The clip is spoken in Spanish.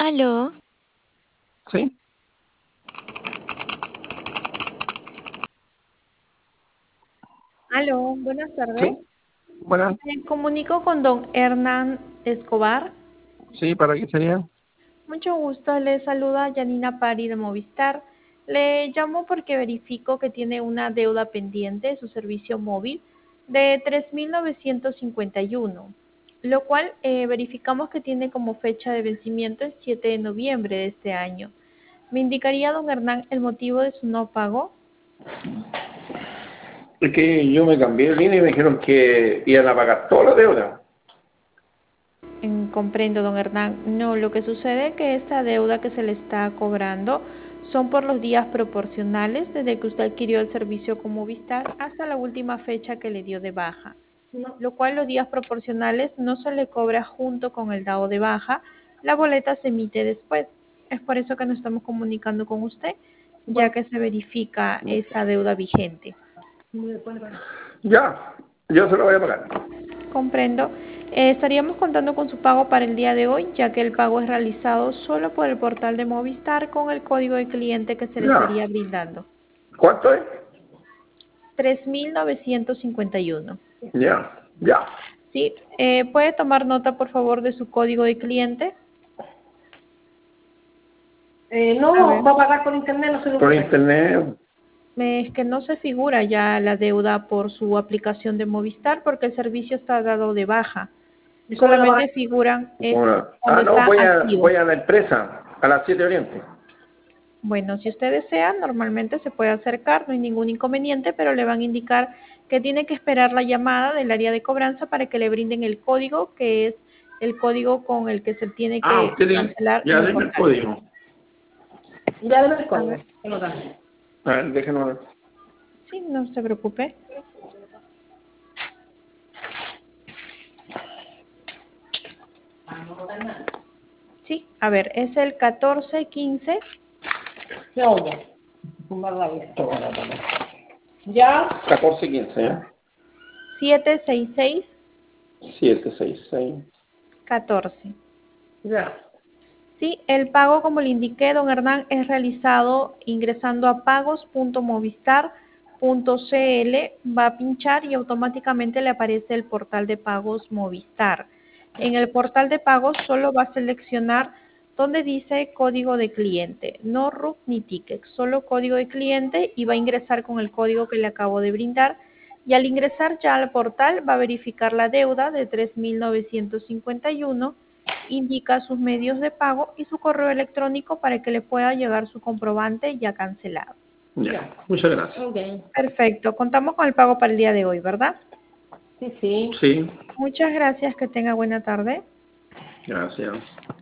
Aló, Sí, Aló, buenas tardes. sí. Bueno, Me comunico con don Hernán Escobar. sí, ¿para qué sería? Mucho gusto, le saluda Yanina Pari de Movistar. Le llamo porque verifico que tiene una deuda pendiente de su servicio móvil de 3.951, lo cual verificamos que tiene como fecha de vencimiento el 7 de noviembre de este año. ¿Me indicaría, don Hernán, el motivo de su no pago? Es que yo me cambié de línea y me dijeron que iban a pagar toda la deuda. Comprendo, don Hernán. No, lo que sucede es que esta deuda que se le está cobrando son por los días proporcionales desde que usted adquirió el servicio con Movistar hasta la última fecha que le dio de baja, lo cual los días proporcionales no se le cobra junto con el dado de baja, la boleta se emite después. Es por eso que nos estamos comunicando con usted, ya que se verifica esa deuda vigente. Ya, yo se lo voy a pagar. Comprendo. Estaríamos contando con su pago para el día de hoy, ya que el pago es realizado solo por el portal de Movistar con el código de cliente que se le Ya. estaría brindando. ¿Cuánto es? 3.951. Ya, ya. ¿Sí? ¿Puede tomar nota, por favor, de su código de cliente? A No, ver. va a pagar por internet, no se Por preocupe. internet. Es que no se figura ya la deuda por su aplicación de Movistar porque el servicio está dado de baja. ¿Y cómo lo va a Solamente pagar? figuran es Ah, cuando no, está voy activo. a la empresa, a las 7 de Oriente. Bueno, si usted desea, normalmente se puede acercar, no hay ningún inconveniente, pero le van a indicar que tiene que esperar la llamada del área de cobranza para que le brinden el código, que es el código con el que se tiene Ah, que usted tiene, cancelar en ya el deme el portal. código. Ya debe el A código. ver, ¿Qué lo da? A ver, déjenme ver. sí, no se preocupe. Sí, a ver, es el 1415 Se oye. Tumbar la vida. Ya, 1415, ¿eh? 766 766. 14. ya. Sí, el pago, como le indiqué, don Hernán, es realizado ingresando a pagos.movistar.cl, va a pinchar y automáticamente le aparece el portal de pagos Movistar. En el portal de pagos solo va a seleccionar donde dice código de cliente, no RUC ni ticket, solo código de cliente y va a ingresar con el código que le acabo de brindar. Y al ingresar ya al portal va a verificar la deuda de 3.951, indica sus medios de pago y su correo electrónico para que le pueda llegar su comprobante ya cancelado. Ya, muchas gracias. Ok. Perfecto, contamos con el pago para el día de hoy, ¿verdad? Sí, sí. Sí, Muchas gracias, que tenga buena tarde. gracias.